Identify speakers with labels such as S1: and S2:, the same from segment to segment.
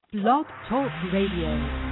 S1: Blog Talk Radio.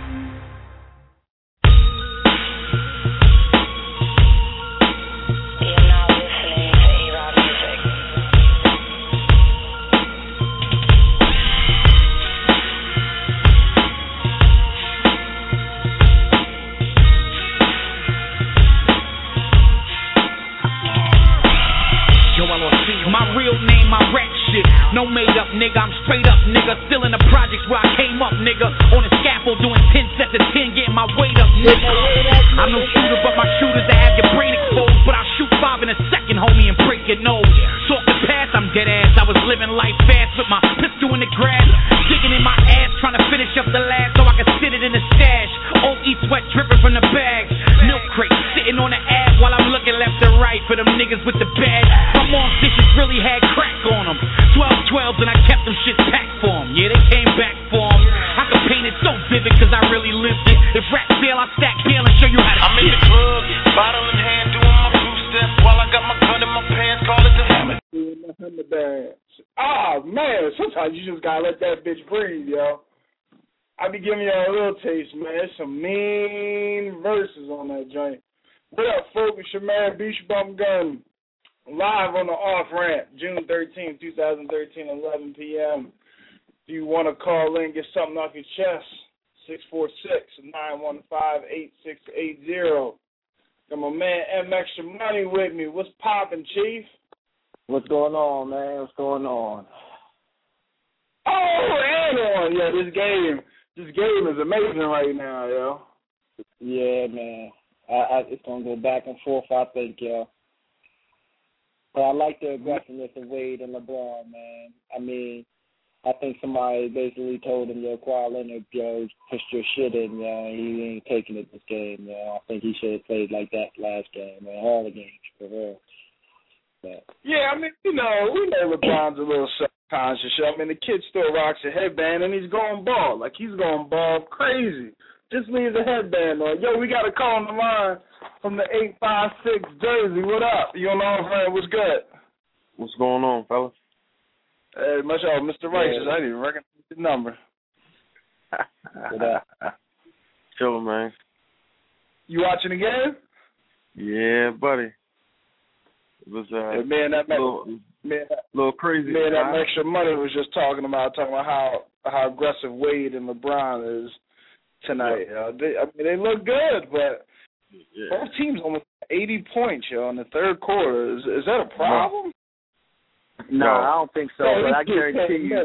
S2: No made up, nigga, I'm straight up, nigga. Still in the projects where I came up, nigga. On the scaffold doing 10 sets of 10, getting my weight up, nigga. I'm no shooter, but my shooters that have your brain exposed. But I'll shoot 5 in a second, homie, and break your nose. Talk the past, I'm dead ass. I was living life fast with my pistol in the grass. Digging in my ass, trying to finish up the last so I can sit it in the stash. Old eat sweat dripping from the bag. Milk crate, sitting on the ass while I'm looking left and right for them niggas with the bag. My mom's dishes really had crack on them. 12s and I kept them shit packed for them. Yeah, they came back for them. I can paint it so vivid cause I really lived it. If rap fail, I stack bail and show you how to
S3: I'm in the club, bottle in hand, doing my two-step while I got my gun in my pants, call it the hammer.
S4: Oh, man, sometimes you just gotta let that bitch breathe, yo. I be giving y'all a little taste, man. There's some mean verses on that joint. What up, folks? It's your man, Beach Bum Gun. Live on the off-ramp, June 13, 2013, 11 p.m. If you want to call in, get something off your chest, 646-915-8680. Got my man M Extra Money with me. What's poppin', Chief?
S5: What's going on, man? What's going on?
S4: Oh, and on. Yeah, this game is amazing right now, yo.
S5: Yeah, man. It's going to go back and forth, I think, yo. But I like the aggressiveness of Wade and LeBron, man. I mean, I think somebody basically told him, yo, Kawhi Leonard, yo, pushed your shit in, yo, and he ain't taking it this game, yo. I think he should have played like that last game, man. All the games, for real. But.
S4: Yeah, I mean, we know LeBron's a little self-conscious. I mean, the kid still rocks a headband, and he's going bald. Like, he's going bald crazy. Just leave the headband on. Yo, we got a call on the line from the 856 Jersey. What up? You on the off-ramp? What's good?
S6: What's going on, fellas?
S4: Hey, much out, Mr. Righteous. I didn't even recognize the number.
S5: What up?
S6: Chillin', man.
S4: You watching the game?
S6: Yeah, buddy. It was little crazy.
S4: Man, that Extra Money was just talking about how aggressive Wade and LeBron is tonight.
S6: Yeah.
S4: They look good, but both teams almost 80 points, yo, in the third quarter. Is that a problem?
S5: No, I don't think so. But I guarantee you,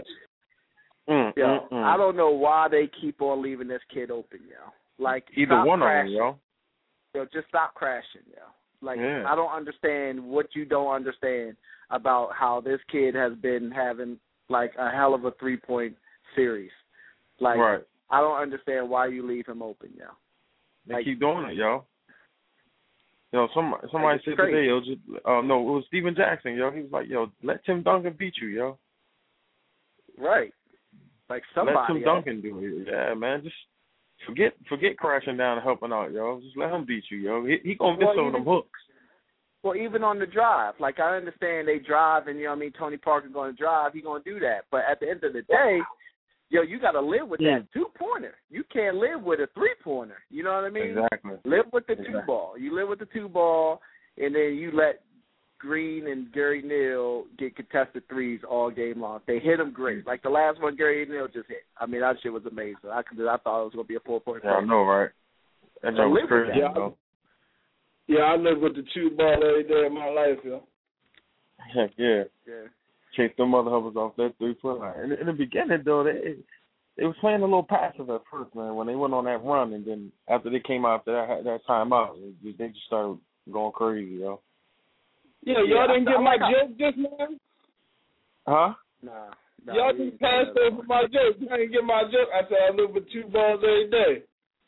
S5: I don't know why they keep on leaving this kid open, yo. Like
S6: either one
S5: crashing.
S6: of them, yo.
S5: Yo, just stop crashing, yo. Like,
S6: I
S5: don't understand what you don't understand about how this kid has been having, like, a hell of a three-point series. Like,
S6: right.
S5: I don't understand why you leave him open, yo.
S6: They keep doing it, yo. Yo, somebody said today, yo, no, it was Steven Jackson, yo. He was like, yo, let Tim Duncan beat you, yo.
S5: Right. Like somebody.
S6: Let Tim Duncan do it. Yeah, man. Just forget crashing down and helping out, yo. Just let him beat you, yo. He gonna miss some of them hooks.
S5: Well, even on the drive, like I understand they drive, and you know what I mean. Tony Parker's going to drive. He's going to do that. But at the end of the day, yo, you got to live with that 2-pointer. You can't live with a 3-pointer. You know what I mean?
S6: Exactly.
S5: Live with the 2-ball. You live with the 2-ball, and then you let Green and Gary Neal get contested threes all game long. They hit them great. Like the last one Gary Neal just hit. I mean, that shit was amazing. I thought it was going to be a 4-point.
S6: Yeah, I know, right? That was crazy.
S4: Yeah, I live with the 2-ball every day of my life, yo.
S6: Heck yeah. Chase them mother hovers off that 3-foot line. In the beginning, though, they was playing a little passive at first, man, when they went on that run, and then after they came out after that timeout, they just started going crazy, yo.
S4: Yeah, y'all didn't get my joke just now?
S6: Huh?
S5: Nah.
S4: Y'all just passed over my joke. You didn't get my joke. I said I live with 2 balls every day.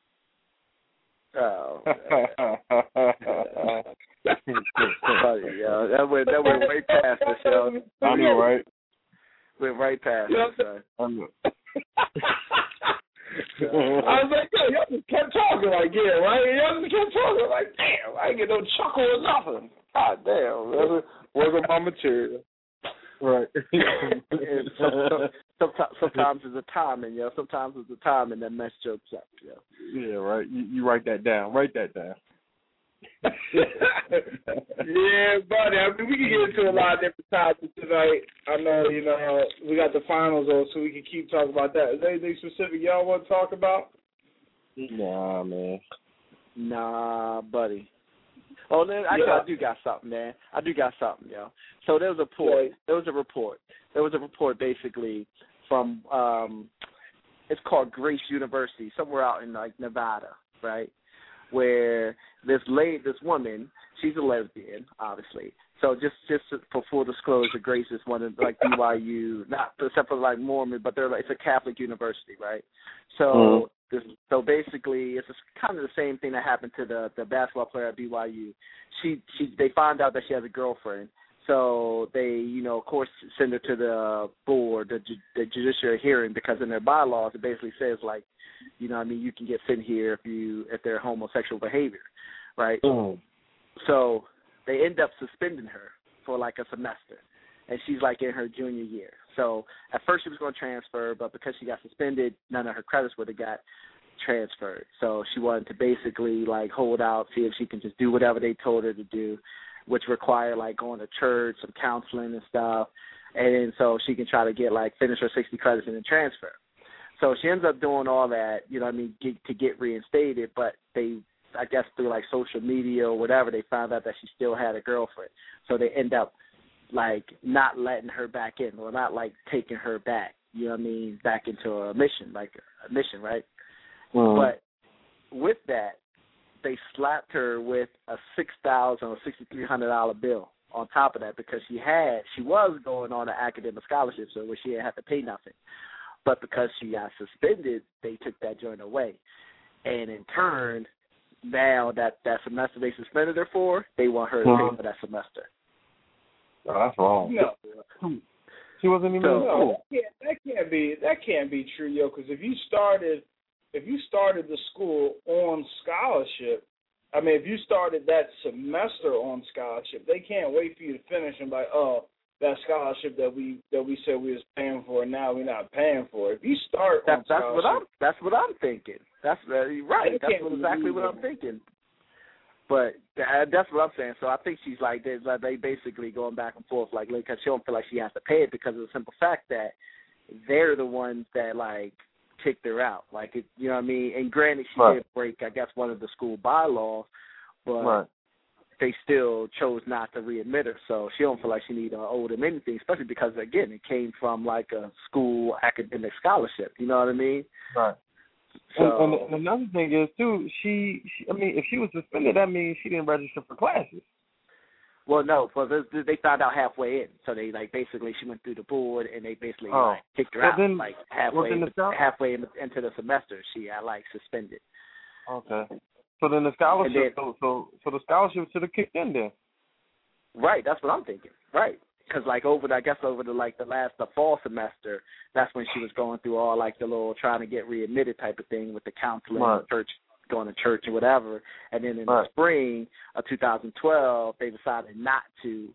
S5: Oh. Yeah, that went way past us, yo.
S6: I know, right?
S5: Went right past us, son.
S6: I know.
S4: I was like, yo, y'all just kept talking like, yeah, right? Y'all just kept talking like, damn, I ain't get no chuckle or nothing. God damn, man. Work on my material.
S6: Right.
S5: Sometimes it's a timing, yo. Sometimes it's a timing that mess jokes up, yo.
S6: Yeah, right. You write that down. Write that down.
S4: Yeah, buddy. I mean, we can get into a lot of different topics tonight. I know, we got the finals on, so we can keep talking about that. Is there anything specific y'all want to talk about?
S6: Nah, man.
S5: Nah, buddy. Oh, then I do got something, man. I do got something, yo. So there was a report this from it's called Grace University, somewhere out in like Nevada, right? Where this woman, she's a lesbian, obviously. So just for full disclosure, Grace is one of like BYU, not except for like Mormon, but it's a Catholic university, right? So so basically, it's kind of the same thing that happened to the basketball player at BYU. They found out that she has a girlfriend. So they, of course, send her to the board, the judiciary hearing, because in their bylaws it basically says like, you can get sent here if they're homosexual behavior, right? So they end up suspending her for like a semester, and she's like in her junior year. So at first she was going to transfer, but because she got suspended, none of her credits would have got transferred. So she wanted to basically like hold out, see if she can just do whatever they told her to do, which require like going to church, some counseling and stuff, and then so she can try to get like finish her 60 credits and then transfer. So she ends up doing all that, to get reinstated, but they, I guess through like social media or whatever, they found out that she still had a girlfriend. So they end up like not letting her back in, or not like taking her back, back into a mission, right? But with that, they slapped her with a $6,000 or $6,300 bill on top of that, because she was going on an academic scholarship, so where she didn't have to pay nothing. But because she got suspended, they took that joint away. And in turn, now that semester they suspended her for, they want her to pay for that semester.
S6: Oh, that's wrong.
S4: No.
S6: She wasn't even in school.
S4: That can't be true, yo. Because if you started the school on scholarship, if you started that semester on scholarship, they can't wait for you to finish and like, oh, that scholarship that we said we was paying for, now we're not paying for. If you start on scholarship,
S5: that's what I'm thinking. That's right. That's exactly what I'm thinking. But that's what I'm saying. So I think she's like, they basically going back and forth, like, because she don't feel like she has to pay it because of the simple fact that they're the ones that like kicked her out. Like, And granted, she did break, I guess, one of the school bylaws, but they still chose not to readmit her. So she don't feel like she need to owe them anything, especially because, again, it came from like a school academic scholarship. You know what I mean? Right. So,
S6: and another thing is, too, she if she was suspended, that means she didn't register for classes.
S5: Well, no, they found out halfway in. So they, like, basically she went through the board and they basically kicked her out.
S6: Then,
S5: like, halfway into the semester, she got, like, suspended.
S6: Okay. So then the scholarship, so the scholarship should have kicked in there.
S5: Right, that's what I'm thinking. Right. Because, like, over the fall semester, that's when she was going through all, like, the little trying to get readmitted type of thing with the counseling, church, going to church or whatever. And then in the spring of 2012, they decided not to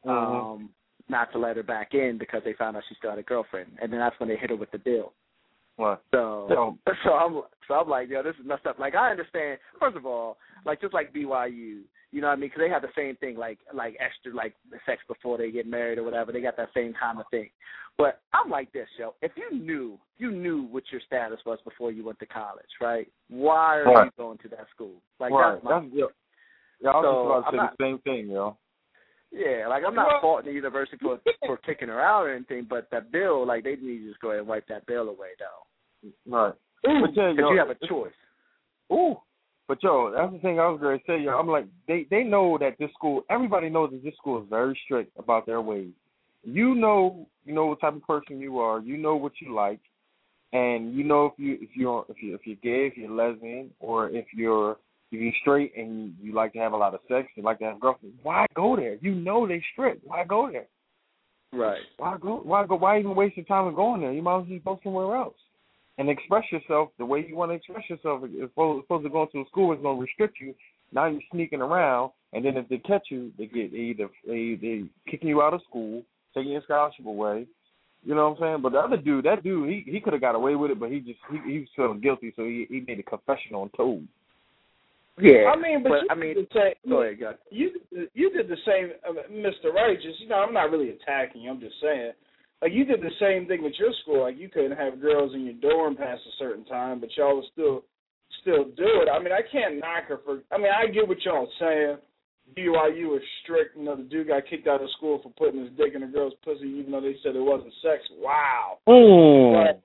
S5: let her back in because they found out she still had a girlfriend. And then that's when they hit her with the bill.
S6: What?
S5: So I'm like, yo, this is messed up. Like, I understand, first of all, like, just like BYU, you know what I mean? Because they have the same thing, like extra, like sex before they get married or whatever. They got that same kind of thing. But I'm like this, yo. If you knew what your status was before you went to college, right? Why are you going to that school? Like, that's my.
S6: I was just about to say the same thing, yo.
S5: Yeah, like, I'm not faulting the university for kicking her out or anything, but that bill, like, they need to just go ahead and wipe that bill away, though.
S6: Right.
S5: Because you have a choice.
S6: Ooh. But, yo, that's the thing I was going to say, yo. I'm like, they know that this school, everybody knows that this school is very strict about their ways. You know what type of person you are. You know what you like. And you know if you're gay, if you're lesbian, or if you're straight and you like to have a lot of sex, you like to have a girlfriend, why go there? You know they strict. Why go there?
S5: Right.
S6: Why go? Why even waste your time going there? You might as well just go somewhere else and express yourself the way you want to express yourself. If supposed to go to a school, it's going to restrict you. Now you're sneaking around, and then if they catch you, they kicking you out of school, taking your scholarship away. You know what I'm saying? But the other dude, he could have got away with it, but he was feeling guilty, so he made a confession on toad.
S7: Yeah,
S4: I mean, but you did the same.
S7: Go ahead,
S4: you did the same, Mr. Righteous. You know, I'm not really attacking you. I'm just saying, like, you did the same thing with your school. Like, you couldn't have girls in your dorm past a certain time, but y'all would still do it. I mean, I can't knock her for. I mean, I get what y'all saying. BYU is strict. You know, the dude got kicked out of school for putting his dick in a girl's pussy, even though they said it wasn't sex. Wow. But,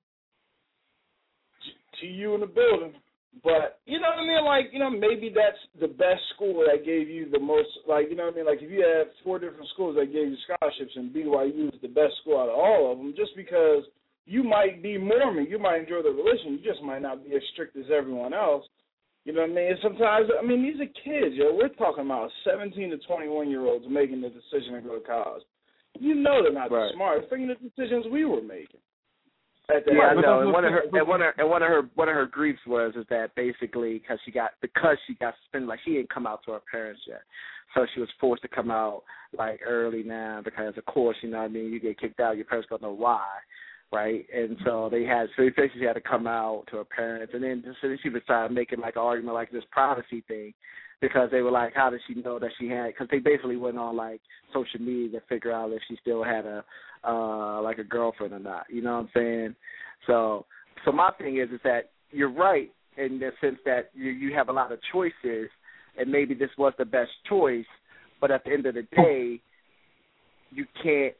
S4: to you in the building. But, you know what I mean? Like, you know, maybe that's the best school that gave you the most, like, you know what I mean? Like, if you have 4 different schools that gave you scholarships and BYU is the best school out of all of them, just because you might be Mormon, you might enjoy the religion, you just might not be as strict as everyone else. You know what I mean? Sometimes, I mean, these are kids, yo. We're talking about 17 to 21-year-olds making the decision to go to college. You know they're not the smartest. Think of the decisions we were making.
S7: Yeah, I know. And one of her griefs was that basically because she got suspended, like she didn't come out to her parents yet, so she was forced to come out like early now because of course, you know what I mean, you get kicked out, your parents don't know why, right? And so she had to come out to her parents, and then she started making like an argument like this privacy thing. Because they were like, how did she know that she had? Because they basically went on like social media to figure out if she still had a girlfriend or not. You know what I'm saying? So my thing is that you're right in the sense that you have a lot of choices, and maybe this was the best choice. But at the end of the day, you can't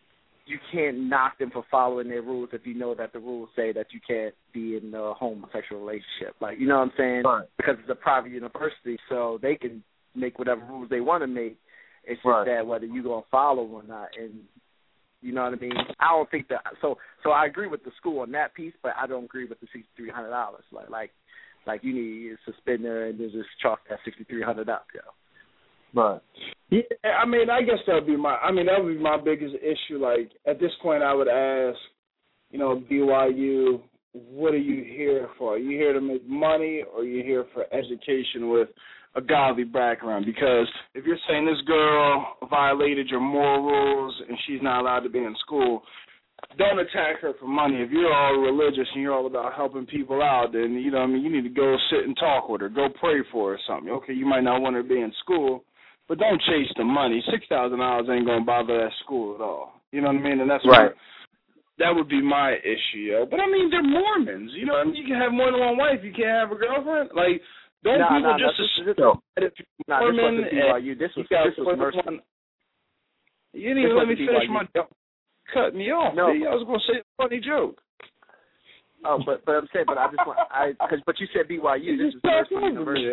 S7: knock them for following their rules if you know that the rules say that you can't be in a homosexual relationship. Like, you know what I'm saying? Right. Because it's a private university, so they can make whatever rules they want to make. It's just that whether you're going to follow or not. And you know what I mean? I don't think that. So I agree with the school on that piece, but I don't agree with the $6,300. Like you need to suspend her and just chalk that $6,300 up, yo.
S6: Right.
S4: Yeah, I mean, I guess that would be my biggest issue. Like, at this point, I would ask, you know, BYU, what are you here for? Are you here to make money, or are you here for education with a godly background? Because if you're saying this girl violated your moral rules and she's not allowed to be in school, don't attack her for money. If you're all religious and you're all about helping people out, then, you know what I mean, you need to go sit and talk with her. Go pray for her or something. Okay, you might not want her to be in school, but don't chase the money. $6,000 ain't going to bother that school at all. You know what I mean? And that's right. That would be my issue, yo. But, I mean, they're Mormons. You know what I mean? You can have more than one wife. You can't have a girlfriend. Like, don't people just assume that if you're Mormon and this was Mercy. You didn't even let me finish my joke. Cut me off. No. I was going to say a funny joke.
S7: Oh, but I'm saying, but I just want, but you said BYU. This is Mercy University.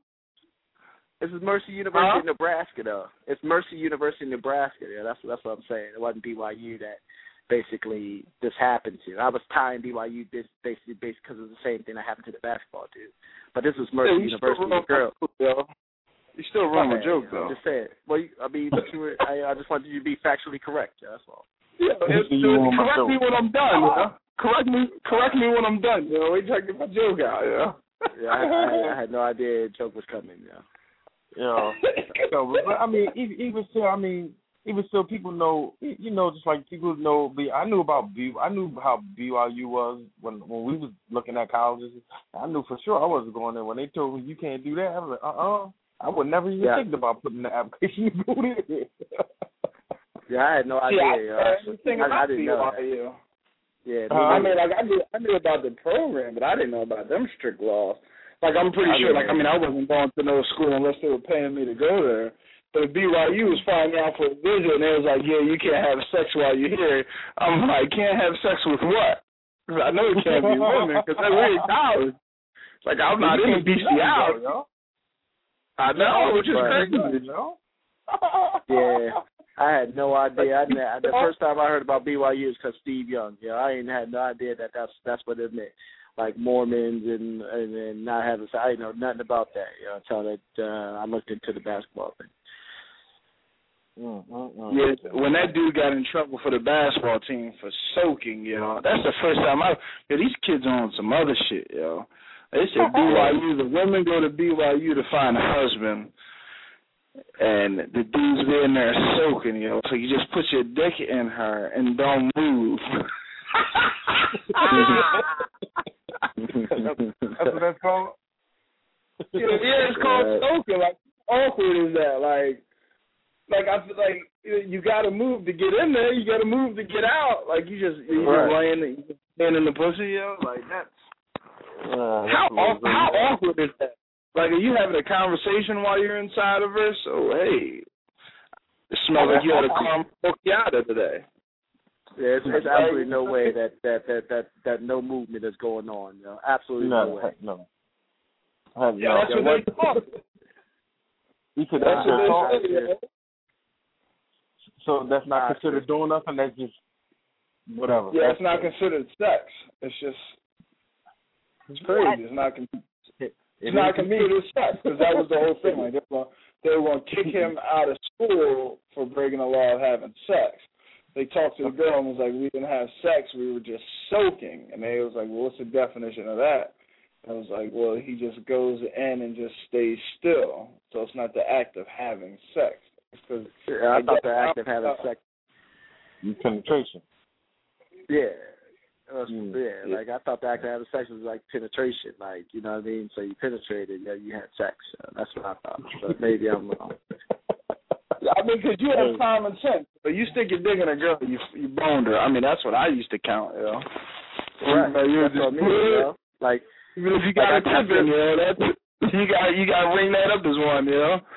S7: This is Mercy University in Nebraska, though. It's Mercy University in Nebraska. Yeah, that's what I'm saying. It wasn't BYU that basically this happened to. I was tying BYU basically because of the same thing that happened to the basketball dude. But this was Mercy University. Girl.
S4: You still wrong with joke, though.
S7: I'm just saying. Well, I just wanted you to be factually correct. Yeah, that's all.
S4: Yeah, correct me when I'm done. Correct me when I'm done. You know, we talking my joke out.
S7: Yeah, I had no idea a joke was coming. Yeah.
S6: Yeah. So, but I mean, even still, people know. You know, just like people know. I knew how BYU was when we was looking at colleges. I knew for sure I wasn't going there. When they told me you can't do that, I was like, I would never even think about putting the application to go there.
S7: Yeah, I had no idea. I didn't know that. Yeah,
S4: I mean, like I knew about the program, but I didn't know about them strict laws. Like, I'm pretty sure. Like, I mean, I wasn't going to no school unless they were paying me to go there. But BYU was flying out for a visit, and they was like, "Yeah, you can't have sex while you're here." I'm like, "Can't have sex with what?" Because I know it can't be women because we're in college. Like, I'm not in the BCI. I know, which is crazy.
S7: Yeah. I had no idea. The first time I heard about BYU is because Steve Young. Yeah, I ain't had no idea that's what it meant. Like Mormons and not having. I didn't know nothing about that. You know, until that I looked into the basketball thing.
S4: Yeah, when that dude got in trouble for the basketball team for soaking, you know, that's the first time these kids are on some other shit, yo. They said BYU, the women go to BYU to find a husband. and the dude's in there soaking, yo. So you just put your dick in her and don't move.
S6: That's what that's called?
S4: Yeah, it's called soaking. Like, awkward is that? Like I feel like you got to move to get in there. You got to move to get out. Like you just laying in the pussy, yo. Like that's how awkward is that? Like, are you having a conversation while you're inside of her? So hey, it smells like you had a caramel macchiato today.
S7: Yeah, there's absolutely no way that no movement is going on. You know? Absolutely no way.
S6: No.
S4: Yeah, that's what they thought.
S6: You could So that's not considered doing nothing. That's just whatever.
S4: Yeah, it's not considered sex. It's just it's crazy. It's not considered sex because that was the whole thing. Like they were going to kick him out of school for breaking the law of having sex. They talked to the girl and was like, we didn't have sex, we were just soaking. And they was like, well, what's the definition of that? And I was like, well, he just goes in and just stays still. So it's not the act of having sex.
S7: I thought the act of having sex.
S6: Penetration.
S7: Yeah. Like I thought the act of having sex was like penetration. Like, you know what I mean? So you penetrated, you had sex. That's what I thought. So maybe I'm wrong.
S4: I mean, because you have common sense. But you stick your dick in a girl, you boned her. I mean, that's what I used to count, you know.
S7: Right. That's what I mean, you know? Like,
S4: even if you got a tip in, you know, you got to ring that up as one, you know.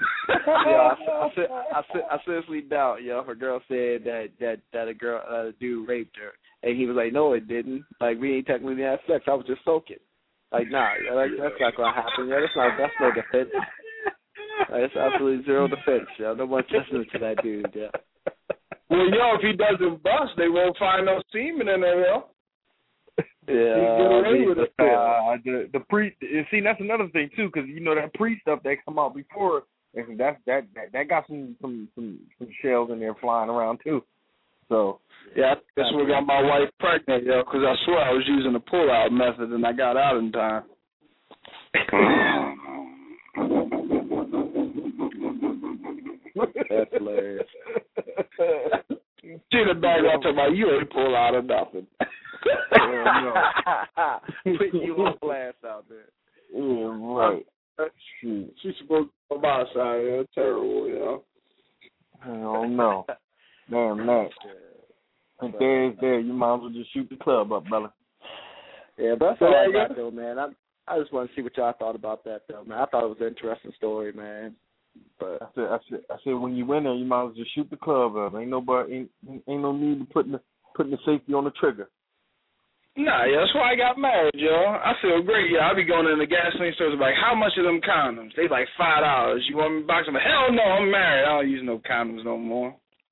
S7: I seriously doubt, if a girl said that a dude raped her, and he was like, no, it didn't. Like, we ain't technically had sex. I was just soaking. Like, nah, that's not gonna happen. That's no defense. It's absolutely zero defense. No one's listening to that dude. Yeah.
S4: Well, if he doesn't bust, they won't find no semen in there, yo.
S6: The pre. See, that's another thing too, because that pre stuff that come out before, and that got some shells in there flying around too. So
S4: that's what got my wife pregnant, because I swear I was using the pull-out method and I got out in time.
S7: That's hilarious.
S4: See the bag I talking about, you ain't pull out of nothing.
S7: Putting you on blast out there.
S6: Yeah, right.
S4: She's supposed to go by side, terrible,
S6: I don't know. Damn that. If there is there, you might as well just shoot the club up, brother.
S7: Yeah, but that's all I got though, man. I just want to see what y'all thought about that though, man. I thought it was an interesting story, man. But
S6: I said when you win there, you might as well just shoot the club up. Ain't no need to putting the safety on the trigger.
S4: Nah, that's why I got married, yo. I feel great, I be going in the gasoline stores like, how much are them condoms? They like $5. You want me to box them? Hell no, I'm married. I don't use no condoms no more.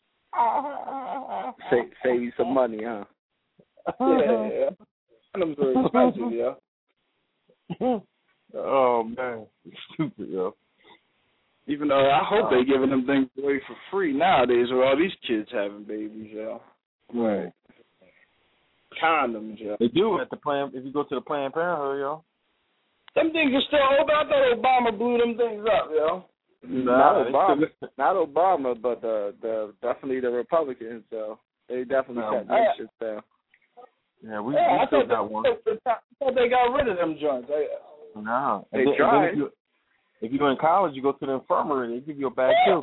S7: Save you some money, huh?
S4: Yeah. Condoms are expensive, yo.
S6: Oh man, it's stupid, yo.
S4: Even though I hope they giving them things away for free nowadays with all these kids having babies, yo.
S6: Right.
S4: Condoms, yo.
S6: They do at the if you go to the Planned Parenthood, yo.
S4: Them things are still open. I thought Obama blew them things up, yo.
S7: Not Obama, but the definitely the Republicans, though. They definitely shut that shit down.
S6: Yeah, we still got one.
S4: I thought they got rid of them joints.
S6: No.
S7: They tried.
S6: If you're in college, you go to the infirmary, they give you a bad pill.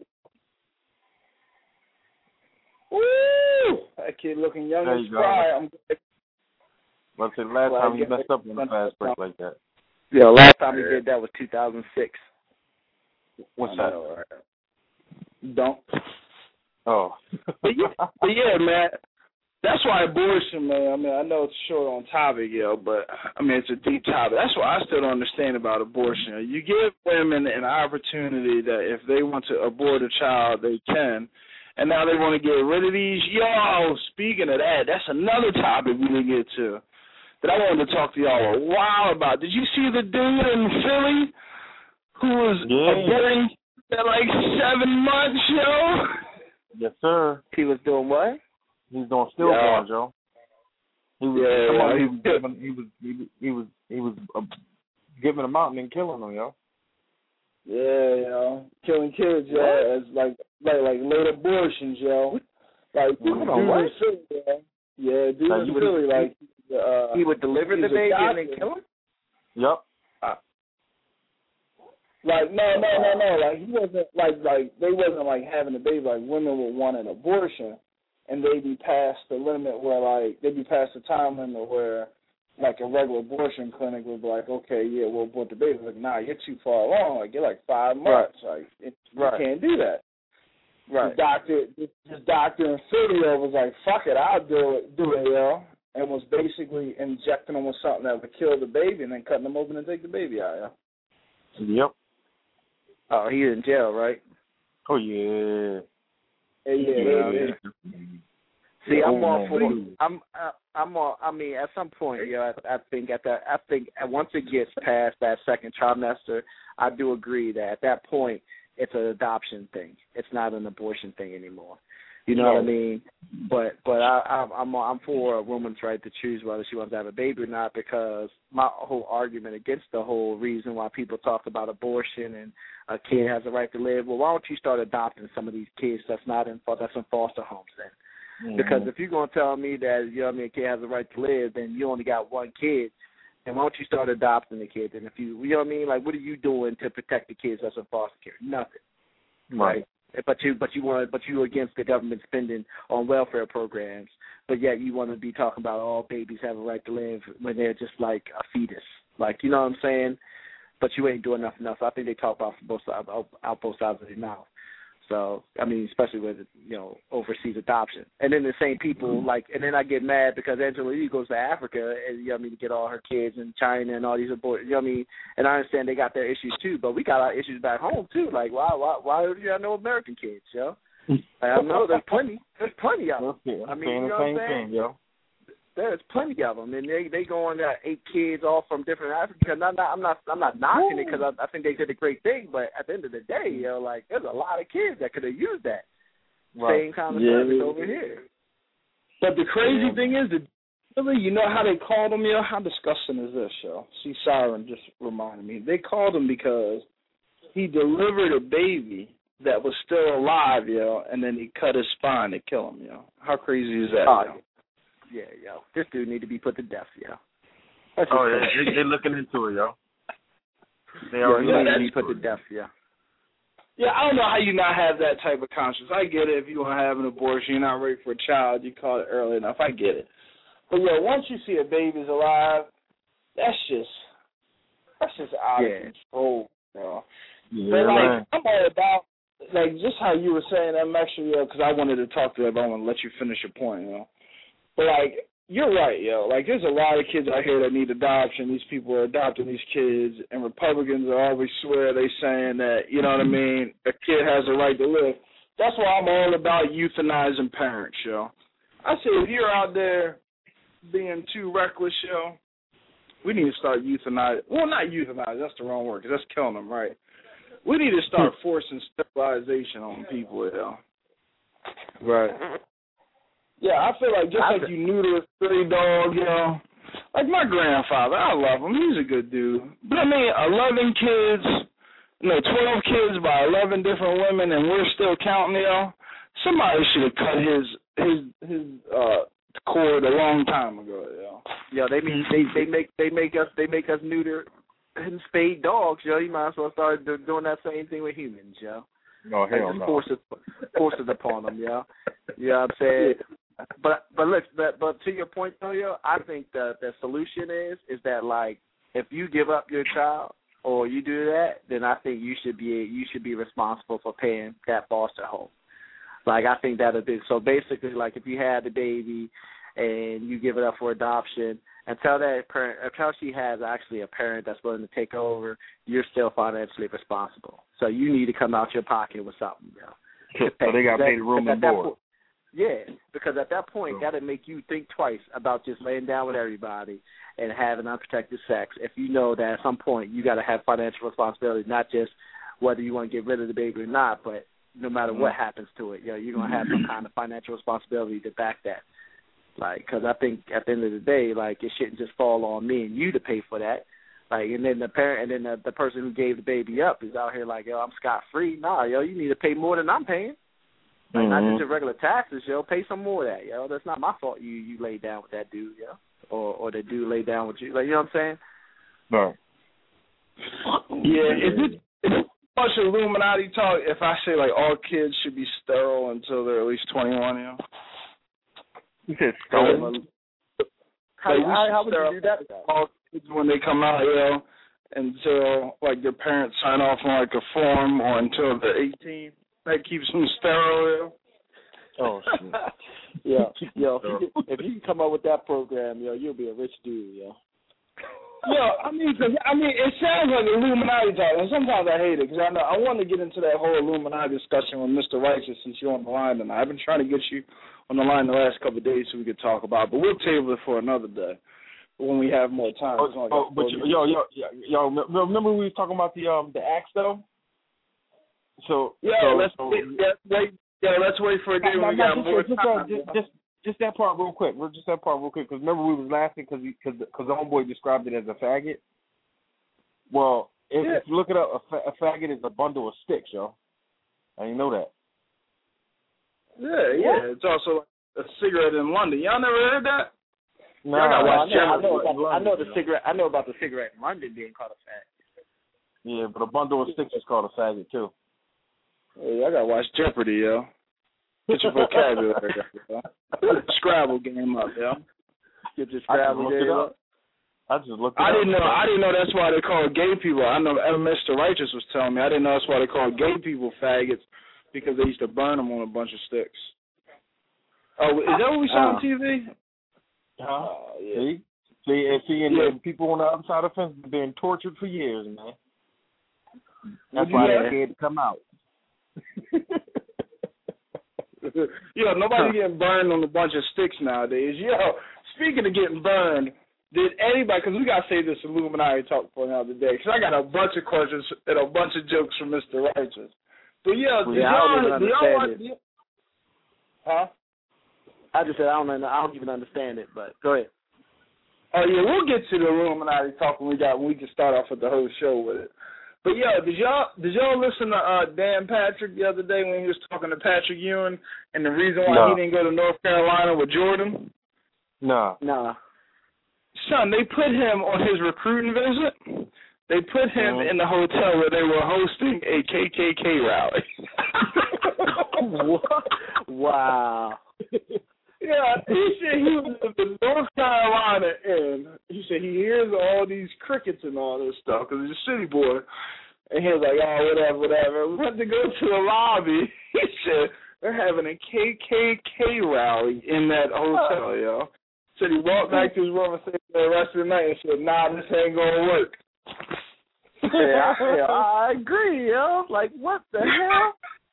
S4: Woo! That kid looking young as fry.
S6: But the last time he messed up on a fast break like that.
S7: Yeah, last time he did that was 2006.
S6: What's that?
S4: Don't.
S6: Oh.
S4: But yeah, man. That's why abortion, man. I mean, I know it's short on topic, but I mean, it's a deep topic. That's what I still don't understand about abortion. You give women an opportunity that if they want to abort a child, they can. And now they want to get rid of these. Yo, speaking of that, that's another topic we didn't get to that I wanted to talk to y'all a while about. Did you see the dude in Philly who was aborting at like 7 months, yo?
S6: Yes, sir.
S7: He was doing what?
S6: He's doing stillborns, yo. He was giving them out and then killing them, yo.
S4: Yeah, killing kids, as like late abortions, Like dudes in Philly, Yeah, dudes in Philly, like
S7: he would deliver the baby and then kill him.
S6: Yep.
S4: Like no. Like he wasn't like they wasn't like having a baby. Like women would want an abortion, and they'd be past the limit where like they'd be past the time limit where like a regular abortion clinic would be like, okay, yeah, we'll abort the baby. Like, nah, you're too far along. Like you're like 5 months. Like you can't do that.
S7: Right.
S4: This doctor in Philly was like, fuck it, I'll do it, and was basically injecting them with something that would kill the baby and then cutting them open and take the baby out,
S6: Yep.
S7: Oh, he's in jail, right?
S6: Oh yeah.
S7: Yeah. See, I'm all for. I'm all. I mean, at some point, I think once it gets past that second trimester, I do agree that at that point it's an adoption thing. It's not an abortion thing anymore. You know what I mean? But I'm for a woman's right to choose whether she wants to have a baby or not, because my whole argument against the whole reason why people talk about abortion and a kid has a right to live, well, why don't you start adopting some of these kids that's in foster homes then? Mm-hmm. Because if you're going to tell me that, a kid has a right to live, then you only got one kid, then why don't you start adopting the kid? And if you know what I mean? Like, what are you doing to protect the kids that's in foster care? Nothing. Right? But you against the government spending on welfare programs, but yet you want to be talking about all babies have a right to live when they're just like a fetus. Like, you know what I'm saying? But you ain't doing enough. I think they talk about both sides of their mouth. So, I mean, especially with, overseas adoption. And then the same people, and then I get mad because Angela Lee goes to Africa, and, to get all her kids in China and all these abortions, and I understand they got their issues too, but we got our issues back home too. Like, why do you have no American kids, Like, I know there's plenty of them. I mean, you know what I'm saying? There's plenty of them, and they go on 8 kids all from different Africa. I'm not knocking it because I think they did a great thing, but at the end of the day, there's a lot of kids that could have used that same kind of service over here.
S4: But the crazy thing is that you know how they called him, How disgusting is this, See, Siren just reminded me. They called him because he delivered a baby that was still alive, and then he cut his spine to kill him, How crazy is that?
S7: Yeah, this dude need to be put to death,
S6: They're looking into it, They
S7: already need to be put to death,
S4: Yeah, I don't know how you not have that type of conscience. I get it. If you want to have an abortion, you're not ready for a child, you call it early enough. I get it. But once you see a baby's alive, that's just out of control,
S6: Yeah,
S4: but I'm all about just how you were saying that, actually, because I wanted to talk to you, but I want to let you finish your point, But, you're right, there's a lot of kids out here that need adoption. These people are adopting these kids, and Republicans are always swear they saying that, you know what I mean, a kid has a right to live. That's why I'm all about euthanizing parents, I say if you're out there being too reckless, we need to start euthanizing. Well, not euthanize, that's the wrong word, because that's killing them, right? We need to start forcing sterilization on people,
S7: Right.
S4: Yeah, I feel like like you neuter a stray dog, Like my grandfather, I love him. He's a good dude. But I mean, 11 kids, 12 kids by 11 different women, and we're still counting, Somebody should have cut his cord a long time ago,
S7: they make us neuter and spade dogs, You might as well start doing that same thing with humans,
S6: No, hell no.
S7: Force it upon them, You know what I'm saying? But look, but to your point though, I think the solution is that if you give up your child or you do that, then I think you should be responsible for paying that foster home. I think that'll be so. Basically, if you had the baby and you give it up for adoption, until she has actually a parent that's willing to take over, you're still financially responsible. So you need to come out your pocket with something,
S6: So they got paid room and board.
S7: Yeah, because at that point, that'll make you think twice about just laying down with everybody and having unprotected sex. If you know that at some point you got to have financial responsibility, not just whether you want to get rid of the baby or not, but no matter what happens to it, you're going to have some kind of financial responsibility to back that. Because I think at the end of the day, it shouldn't just fall on me and you to pay for that. Like, and then the parent, and then the person who gave the baby up is out here like, yo, I'm scot free. Nah, yo, you need to pay more than I'm paying. Like, not just your regular taxes, yo. Pay some more of that, yo. That's not my fault. You laid down with that dude, yo, or the dude laid down with you. Like, you know what I'm saying?
S6: Right.
S4: Yeah. Is it much Illuminati talk if I say like all kids should be sterile until they're at least 21? You know.
S6: You said sterile.
S7: How would you do that?
S4: All kids when they come out, you know, until like their parents sign off on like a form, or until they're 18. That keeps them sterile. You know?
S6: Oh shit.
S7: Yo, if you can come up with that program, yo, you'll be a rich dude, yo.
S4: Yeah, I mean, it sounds like Illuminati talk, and sometimes I hate it because I want to get into that whole Illuminati discussion with Mr. Righteous since you're on the line tonight. I've been trying to get you on the line the last couple of days so we could talk about it, but we'll table it for another day when we have more time.
S6: But yo, remember we was talking about the axe though? Let's wait for a day when we got more time. Just that part real quick. Because remember we was laughing because the homeboy described it as a faggot. Well, if you look it up, a faggot is a bundle of sticks, yo. I didn't know that.
S4: Yeah. It's also a cigarette in London. Y'all never heard that?
S6: No,
S7: I know the cigarette. I know about the cigarette in London being called a faggot.
S6: Yeah, but a bundle of sticks is called a faggot too.
S4: Hey, I gotta watch Jeopardy, yo. Get your vocabulary, yo. Scrabble game up, yo.
S7: Get your Scrabble game up.
S6: I just looked it
S4: up. I didn't know that's why they call gay people. I know Mr. Righteous was telling me. I didn't know that's why they call gay people faggots, because they used to burn them on a bunch of sticks. Oh, is that what we saw on TV?
S6: Yeah. See, and people on the other side of the fence have been tortured for years, man. That's why they're scared to come out.
S4: Yo, nobody's getting burned on a bunch of sticks nowadays. Yo, speaking of getting burned, did anybody, because we got to save this Illuminati talk for another day, because I got a bunch of questions and a bunch of jokes from Mr. Righteous. But yo, huh?
S7: I just said I don't even understand it, but go ahead.
S4: Oh yeah, we'll get to the Illuminati talk when we can start off with the whole show with it. But yo, did y'all listen to Dan Patrick the other day when he was talking to Patrick Ewing and the reason why he didn't go to North Carolina with Jordan?
S6: No.
S4: Son, they put him on his recruiting visit. They put him in the hotel where they were hosting a KKK rally.
S7: Wow.
S4: Yeah, he said he was in North Carolina, and he said he hears all these crickets and all this stuff because he's a city boy. And he was like, oh, whatever. We went to go to the lobby. He said they're having a KKK rally in that hotel, yo. Said he walked back to his room and stayed there the rest of the night and said, nah, this ain't going to work.
S7: I agree, yo. Like, what the hell?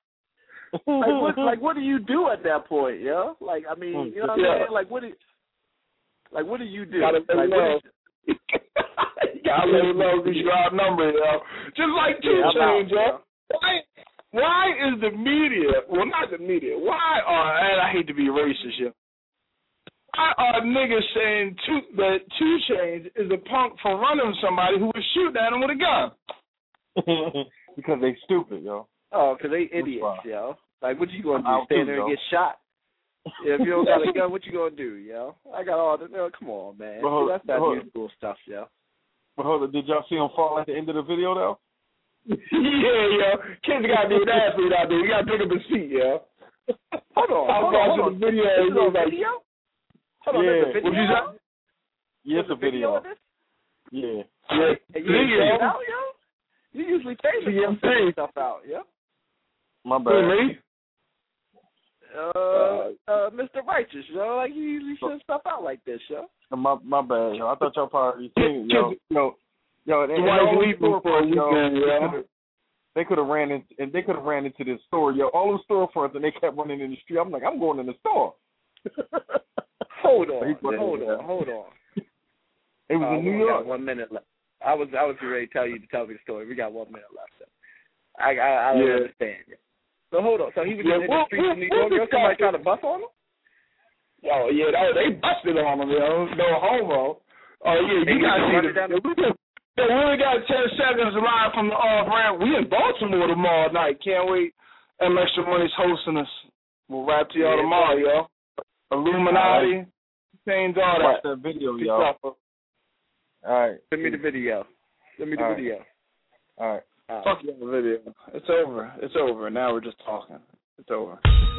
S7: What do you do at that point, yo? Like, I mean, you know what I'm saying? Like, what do you do?
S4: Gotta let him know. Gotta let him know because you got a number, yo. Just like 2 Chainz, yo. Why is the media? Well, not the media. Why are? And I hate to be racist, yo. Why are niggas saying that 2 Chainz is a punk for running somebody who was shooting at him with a gun?
S6: Because they stupid, yo.
S7: Oh, because they idiots, yo. Like, what you going to do, stand there and get shot? Yeah, if you don't got a gun, what you going to do, yo? I got all the... come on, man. That's that usual stuff, yo.
S6: But hold on, did y'all see him fall at the end of the video, though?
S4: Yeah, yo. Kids got to be an athlete out there. You got to pick up his feet, yo.
S7: Hold on.
S4: The video.
S7: Is it a video? Hold on, there's a video?
S4: What you say?
S6: Yeah, it's a video.
S7: Of this?
S6: Yeah.
S7: You usually pay stuff out, yeah?
S6: My bad.
S4: Me?
S7: Mr. Righteous, yo. Like, you usually send stuff out like this, yo.
S6: My bad, yo. I thought y'all probably seen it, yo. They could have ran into this store, yo. All those storefronts, and they kept running in the street. I'm like, I'm going in the store.
S7: Hold on.
S6: It was in New York.
S7: 1 minute left. I was ready to tell me the story. We got 1 minute left. So. I don't understand it. So hold on. So he was in the streets of New York. Somebody trying to bust on him?
S4: Oh yeah, they busted on him, yo. No homo. Oh yeah, you gotta see Yeah, we only got 10 seconds live from the off-ramp. We in Baltimore tomorrow night. Can't wait. M Extra Money's hosting us. We'll rap to y'all tomorrow, yo. Illuminati, change all that.
S6: Watch that video, yo. All right.
S7: Send me the video. All right.
S4: Fuck you on the video. It's over. It's over. Now we're just talking. It's over.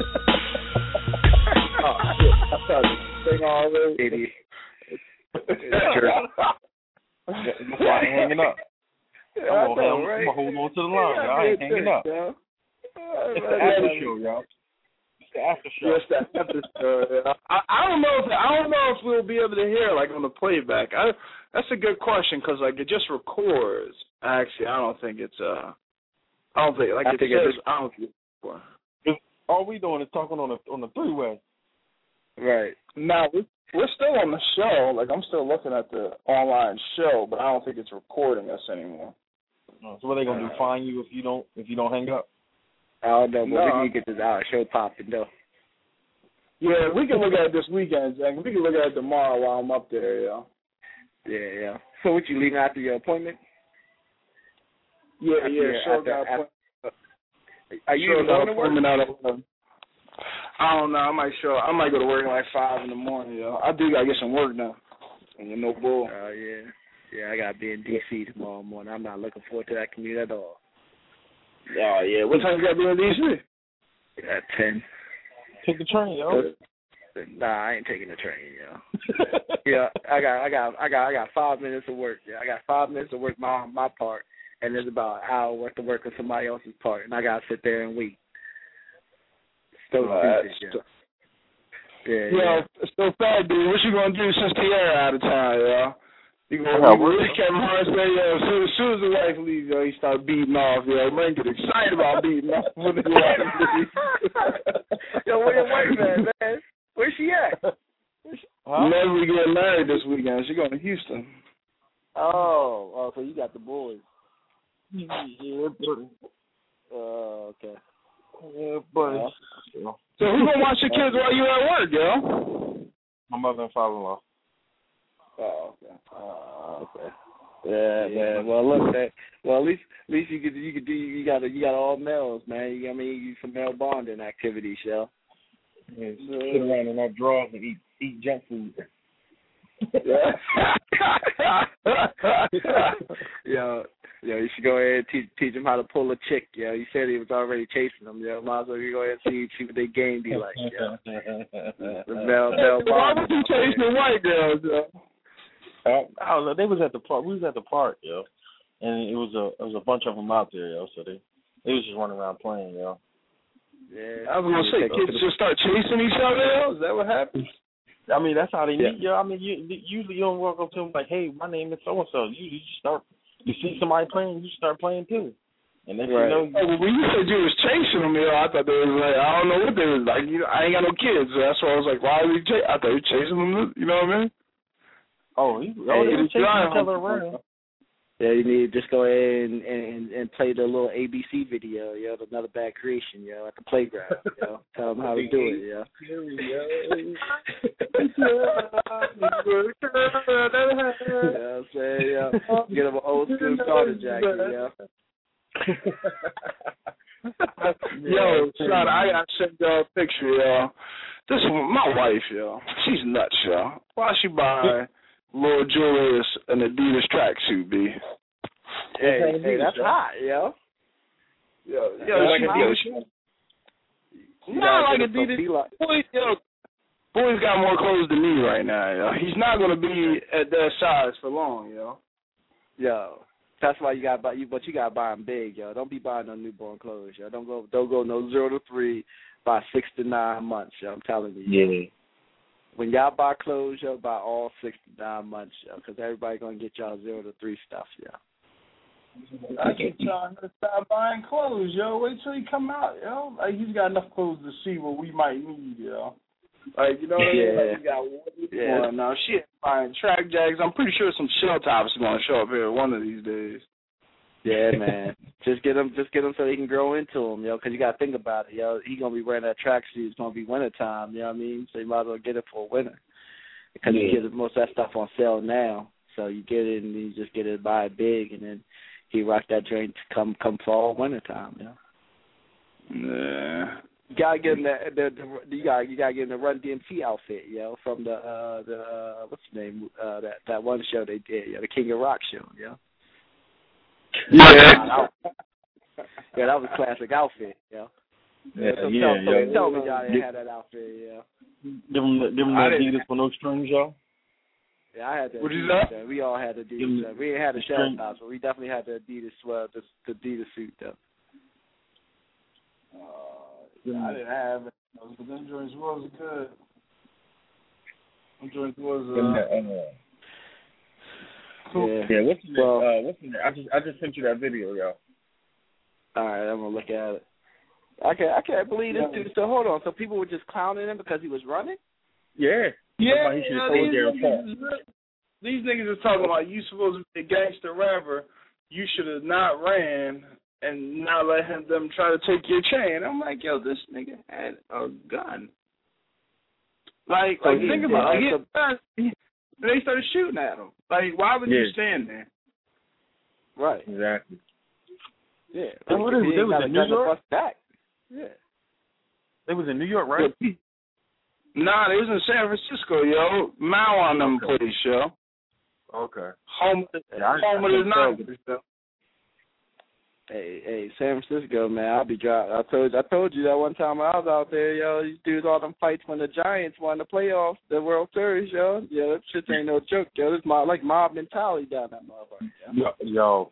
S4: Oh, shit. I started to sing all this.
S7: Idiot.
S6: Before I ain't hanging up. I'm gonna hold on to the line. I ain't hanging up. It's the after show, y'all. It's the after show.
S4: Yes, the after show. I don't know if we'll be able to hear like on the playback. That's a good question because like it just records. Actually, I don't think it's
S6: all we doing is talking on the three-way.
S7: Right.
S4: Now we're still on the show. Like I'm still looking at the online show, but I don't think it's recording us anymore.
S6: So what are they gonna do? Fine you if you don't hang up?
S7: I don't know, but we need to get this out. Show popping though.
S4: Yeah, we can look at it this weekend, Jack. We can look at it tomorrow while I'm up there, yo.
S7: Yeah. So what, you leaving after your appointment?
S4: Yeah.
S7: Are you even going to work?
S4: I don't know. I might go to work at like 5 in the morning, yo. I do gotta get some work done. And no bull.
S7: Oh yeah. I gotta be in DC tomorrow morning. I'm not looking forward to that commute at all.
S4: Oh yeah. What time you gotta be in DC?
S7: At 10.
S6: Take the train, yo.
S7: Nah, I ain't taking the train, yo. Yeah, I got 5 minutes of work. Yeah, I got 5 minutes to work my part, and there's about an hour worth of work on somebody else's part, and I gotta sit there and wait. Yeah,
S4: it's so sad, dude. What you gonna do since Pierre out of town, yo? You gonna Kevin Hart say, yo, as soon as the wife leaves, yo, he start beating off, yo. Man, get excited about beating off when the wife leaves.
S7: Yo, where your wife at, man? Where's she at?
S4: Never get married this weekend. She going to Houston.
S7: Oh, so you got the boys.
S6: Yeah, buddy.
S7: Okay.
S6: Yeah, buddy.
S4: So who's gonna watch your kids while you at work, yo?
S6: My mother and father-in-law.
S7: Oh, okay. Yeah, man. Well, look, man. Well, at least you got all males, man. You some male bonding activities, yo.
S6: Yeah, sit around in our drawers and eat junk food.
S7: Yo, you should go ahead and teach him how to pull a chick, yo. You said he was already chasing them, yo. Might as well go ahead and see what their game be like, yo. The male
S4: Why was he chasing white girls, yo?
S6: I don't know. They was at the park. We was at the park, yo, and it was a bunch of them out there, yo. So they was just running around playing, yo.
S7: Yeah.
S4: I was gonna say, kids just start chasing each other, yo. Is that what happens?
S6: I mean, that's how they meet, yo. I mean, usually you don't walk up to them like, hey, my name is so and so. You see somebody playing, you start playing too. And then
S7: right.
S6: you know.
S4: When you said you was chasing them, yo, I thought they was like, I don't know what they was like. I ain't got no kids, so that's why I was like, why are we chasing? I thought you were chasing them. You know what I mean?
S6: They were chasing each other around.
S7: Yeah, you need to just go ahead and play the little ABC video, yo, Another Bad Creation, yo, at the playground, yo. Tell them how to do it, yo. Yeah, I'm saying, yo. Get them an old school starter jacket, yo.
S4: Yo, son, I got to send y'all a picture, yo. This is my wife, yo. She's nuts, yo. Why she buy Lord Julius an Adidas tracksuit, B?
S7: Hey, that's hot, yo.
S4: Yo,
S7: like Adidas.
S4: Not like Adidas. Boy's got more clothes than me right now, yo. He's not gonna be at that size for long, yo.
S7: Yo, that's why you gotta buy them big, yo. Don't be buying no newborn clothes, yo. Don't go no 0 to 3, by 6 to 9 months, yo. I'm telling you.
S6: Yeah.
S7: When y'all buy clothes, yo, buy all 6 to 9 months, yo, because everybody gonna get y'all 0 to 3 stuff, yo.
S4: I keep trying to stop buying clothes, yo. Wait till he come out, yo. Like he's got enough clothes to see what we might need, yo. Like, you know what I mean? Like, he got one now. Shit, buying track jackets. I'm pretty sure some shell tops are gonna show up here one of these days.
S7: Yeah, man. Just get him so he can grow into them, yo. Because you gotta think about it, yo. He gonna be wearing that tracksuit. It's gonna be winter time. You know what I mean? So you might as well get it for winter because you get most of that stuff on sale now. So you get it and you just get it buy it big, and then he rocked that joint come fall wintertime.
S4: Yeah.
S7: You gotta get him you gotta get him the Run DMC outfit, from the what's the name that one show they did, the King of Rock show,
S4: Yeah.
S7: Yeah, that was a classic outfit, Tell me y'all didn't have that outfit,
S6: Give him the Adidas for no strings, y'all.
S7: Yeah, I had the
S4: What you
S7: Adidas.
S4: say?
S7: We all had the Adidas. We ain't had the shell tops, but we definitely had the Adidas the Adidas suit though.
S4: I didn't have it, but them joints was good. Them joints was
S7: cool.
S6: Yeah, what's in there? I just sent you that video, y'all.
S7: All right, I'm gonna look at it. I can't believe this dude. So hold on. So people were just clowning him because he was running?
S6: Yeah.
S4: Yeah. These niggas is talking about you supposed to be a gangster rapper. You should have not ran and not let them try to take your chain. I'm like, yo, this nigga had a gun. Like think about it. They started shooting at him. Like, why would you stand there?
S7: Right.
S6: Exactly.
S7: Yeah.
S6: They was in New York?
S7: Yeah.
S6: They was in New York, right?
S4: Nah, they was in San Francisco, yo. Mao on them place, yo.
S6: Okay.
S4: Home of the Nuggets, yo.
S7: Hey, San Francisco, man. I'll be driving. I told you that one time I was out there, yo. These dudes, all them fights when the Giants won the playoffs, the World Series, yo. Yeah, that shit ain't no joke, yo. It's mob mentality down that motherfucker.
S6: Yo,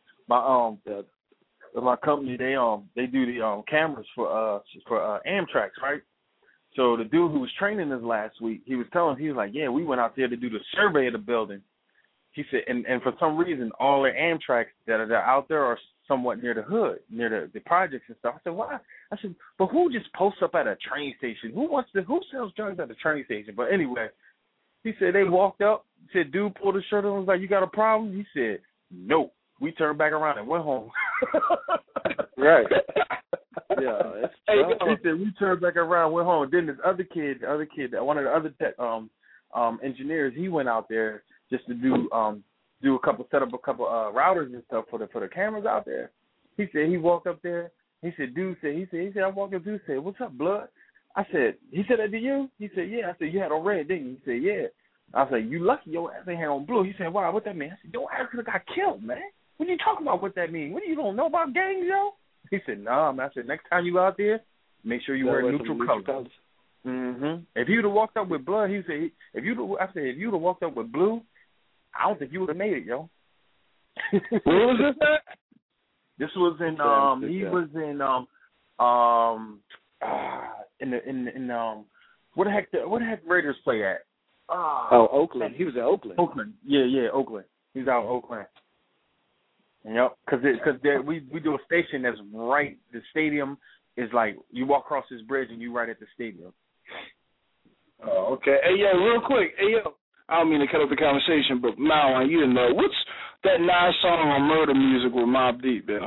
S6: my company, they do the cameras for Amtrak, right? So the dude who was training us last week, he was like, yeah, we went out there to do the survey of the building. He said, and for some reason, all the Amtraks that are out there are somewhat near the hood, near the projects and stuff. I said, why? I said, but who just posts up at a train station? Who sells drugs at a train station? But anyway, he said they walked up, said, dude pulled his shirt on, was like, you got a problem? He said, no. We turned back around and went home.
S7: Right. Yeah.
S6: He said we turned back around, went home. Then this other kid, one of the other tech, engineers, he went out there just to set up a couple routers and stuff for the cameras out there. He said he walked up there. He said, I walked up, dude said, what's up, blood? He said that to you? He said, yeah. I said, you had on red, didn't you? He said, yeah. I said, you lucky your ass ain't had on blue. He said, wow, what that mean? I said, your ass could have got killed, man. What are you talking about? What that mean? What, you don't know about gangs, yo? He said, nah, man. I said, next time you out there, make sure you wear neutral colors. Mm-hmm. If you'd have walked up with blood, if you'd have walked up with blue, I don't think you would have made it, yo.
S4: What was this at?
S6: This was in he was in where the heck Raiders play at?
S7: Oakland. He was at Oakland.
S6: Oakland. Yeah, Oakland. He's out in Oakland. Yep, because we do a station that's right. The stadium is like you walk across this bridge and you right at the stadium.
S4: Oh, okay. Hey, yo, real quick. Hey, yo, I don't mean to cut off the conversation, but Mal, you didn't know what's that nice song on Murder Music with Mobb Deep, yo?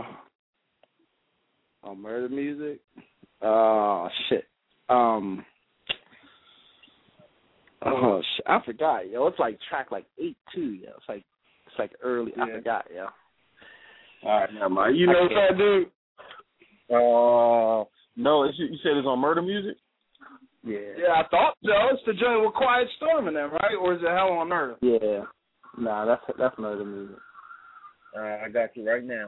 S7: On Murder Music? Oh shit. Oh shit. I forgot, yo. It's like track like 8-2, yo. It's like early. Yeah. I forgot, yo.
S4: All right, never mind. You know what I do?
S6: No, you said it's on Murder Music?
S7: Yeah.
S4: Yeah, I thought so. It's the joint with Quiet Storm in there, right? Or is it Hell on Earth?
S7: Yeah. Nah, that's Murder Music.
S6: I got you right now.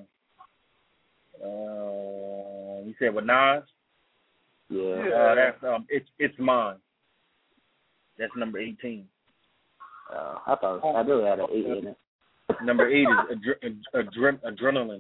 S6: You said with Nas?
S7: Yeah.
S6: That's it's mine. That's number 18.
S7: I thought I knew it had an 8 in it.
S6: Number 8 is Adrenaline.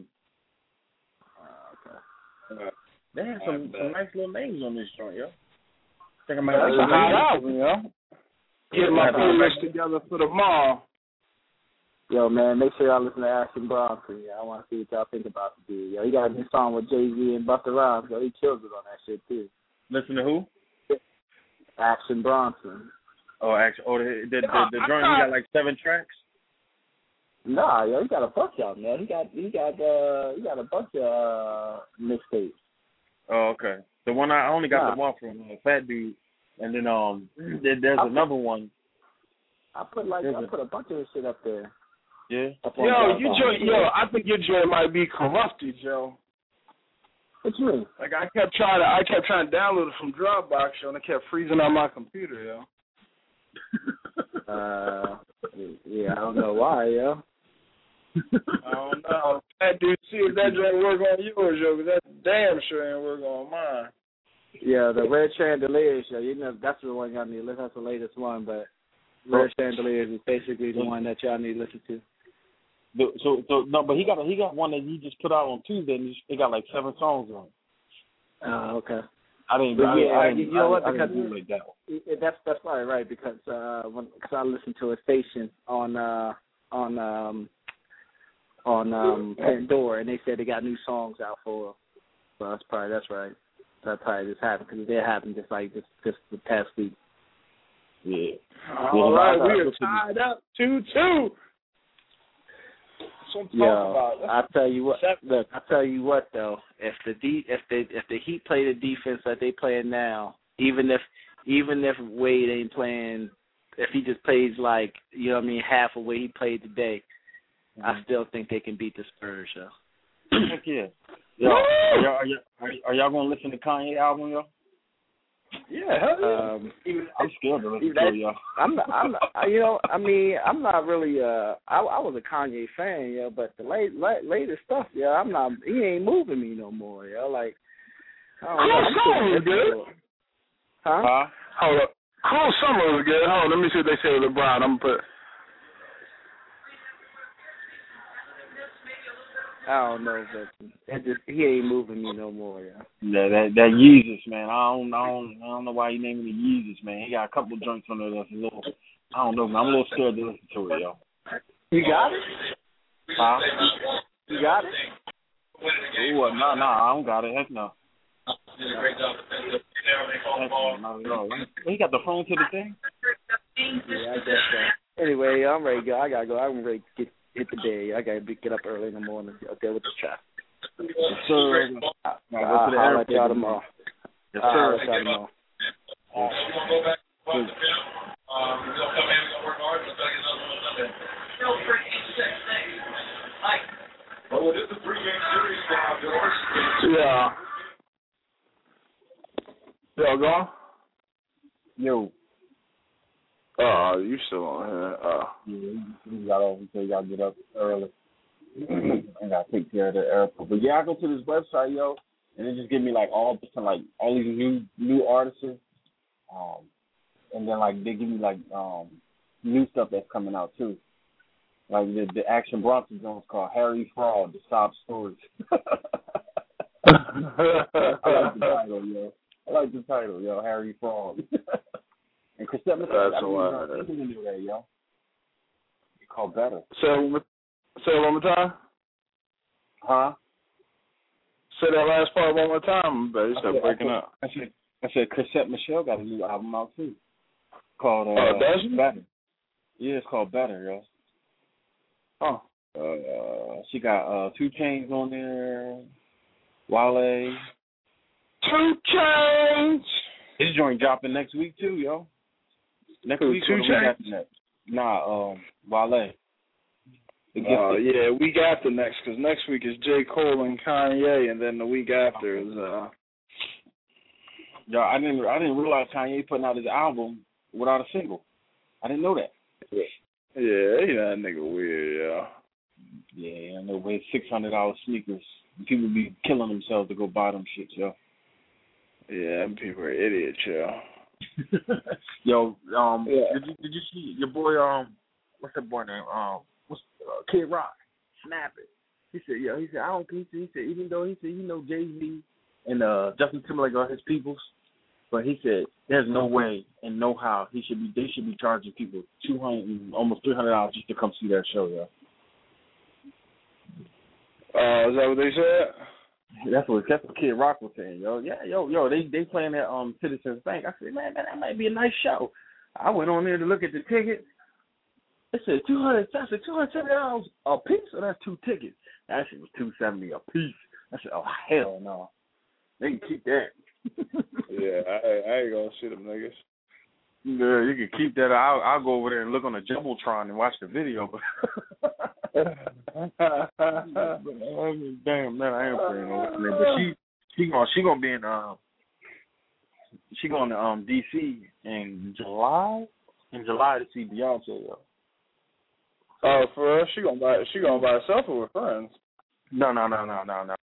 S7: Okay.
S6: They have some nice little names on this joint, yo.
S4: That's a hot album, yo. Get my playlist together for tomorrow.
S5: Yo, man, make sure y'all listen to Action Bronson. Yeah, I want to see what y'all think about the dude. Yo, he got a new song with Jay-Z and Busta Rhymes. Yo, he kills it on that shit, too.
S6: Listen to who?
S5: Action Bronson.
S6: Oh, Action. Oh, the joint, he got like 7 tracks?
S5: Nah, yo, he got a bunch of them, man. He got a bunch of mixtapes.
S6: Oh, okay. The one I only got the one from Fat Dude, and then there's another one.
S5: I put a bunch of this shit up there.
S6: Yeah.
S4: I think your joint might be corrupted, Joe.
S5: What you mean?
S4: Like I kept trying to download it from Dropbox, yo, and it kept freezing on my computer, yo.
S5: Yeah, I don't know why, yo.
S4: I don't know. That dude, see if that joint work on yours, yo, because that damn sure ain't work on mine.
S5: Yeah, the Red Chandeliers, yo. You know, that's the one y'all need to listen. That's the latest one, but Red Chandeliers is basically the one that y'all need to listen to.
S6: So no, but he got one that he just put out on Tuesday, and it got like 7 songs on it.
S5: Oh, okay.
S6: I didn't.
S5: You know what? Because
S6: do like that one.
S5: That's probably right because I listened to a station on Pandora, and they said they got new songs out for. So that's right. That's probably just happened because it happened just the past week.
S6: Yeah.
S4: All right, we are tied up 2-2.
S5: I tell you what. Look, I tell you what though. If the Heat play the defense that they play now, even if Wade ain't playing, if he just plays like half of what he played today, I still think they can beat the Spurs, yo.
S6: Heck yeah. Yo, are y'all gonna listen to Kanye album, yo?
S4: Yeah, hell yeah.
S6: I'm scared to listen to it, yo.
S5: I'm not really. I was a Kanye fan, yo, but the latest stuff, yo, he ain't moving me no more, yo. Like,
S4: Cruel Summer was good.
S5: Huh?
S4: Hold up. Cruel Summer was good. Hold on, let me see what they say with LeBron. I'm gonna put.
S5: I don't know, but he ain't moving me no more, yo.
S6: Yeah, that Yeezus, man. I don't know why he named it Yeezus, man. He got a couple of joints on there that's a little. I don't know, man. I'm a little scared to listen to it, yo.
S5: You got it?
S6: Huh?
S5: You got it?
S6: Ooh, no, I don't got it. Heck no. He got the phone to the thing?
S5: Yeah, I guess so. Anyway, I'm ready to go. I gotta go. I'm ready to hit the day. I gotta get up early in the morning. I'll deal with the traffic.
S6: Yes, sir.
S5: I'll let y'all tomorrow.
S6: Yes, sir.
S5: I'll let y'all tomorrow.
S3: They'll come in and work hard, but they'll get another one Sunday. No freaking sex thing. Well, it is a 3-game series now, George.
S4: Yeah. Yo, go on.
S6: Yo.
S4: You still on here?
S6: Yeah, we got over until you gotta get up early. I gotta take care of the airport. But yeah, I go to this website, yo, and it just give me like all these new artists. And then like they give me like new stuff that's coming out too. Like the Action Bronson Jones called Harry Fraud, The Sob Stories. I like the title, yo, Harry Fraud. And Chris Evans,
S4: that's a lot.
S6: Yo. It's called Better.
S4: Say it one more time.
S6: Huh?
S4: Say that last part one more time, but you started breaking up.
S6: I said Chrisette Michelle got a new album out too. Called Better. Yeah, it's called Better, yo.
S4: Oh.
S6: She got 2 Chainz on there. Wale.
S4: 2 Chainz.
S6: His joint dropping next week too, yo. Next week
S4: 2
S6: or the week after next? Nah, Wale.
S4: Yeah, week after next, because next week is J. Cole and Kanye, and then the week after is
S6: Yo, I didn't realize Kanye putting out his album without a single. I didn't know that.
S4: Yeah, that nigga weird, yo.
S6: Yeah, I know. With $600 sneakers, people be killing themselves to go buy them shit, yo.
S4: Yeah, them people are idiots, yo.
S6: Yo, did you see your boy? What's that boy name? Kid Rock. Snap it. He said, I don't think. He said, even though Jay-Z and Justin Timberlake are his peoples, but he said there's no way and no how they should be charging people $200, almost $300 just to come see their show, yo.
S4: Is that what they said?
S6: That's what Kid Rock was saying, yo. Yeah, yo, they playing at Citizens Bank. I said, man, that might be a nice show. I went on there to look at the ticket. It said $270 a piece, so that's 2 tickets. That shit was $270 a piece. I said, oh hell no, they can keep that.
S4: Yeah, I ain't gonna see them niggas.
S6: Yeah, you can keep that. I'll go over there and look on the Jumbotron and watch the video. Damn man, I ain't playing no with her. But she gonna be in she going to DC in July to see Beyonce. Yo.
S4: Oh, for real? She gonna buy herself or with friends?
S6: No.